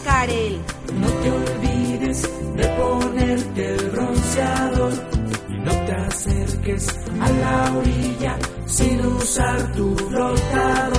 Karel. No te olvides de ponerte el bronceador y no te acerques a la orilla sin usar tu flotador.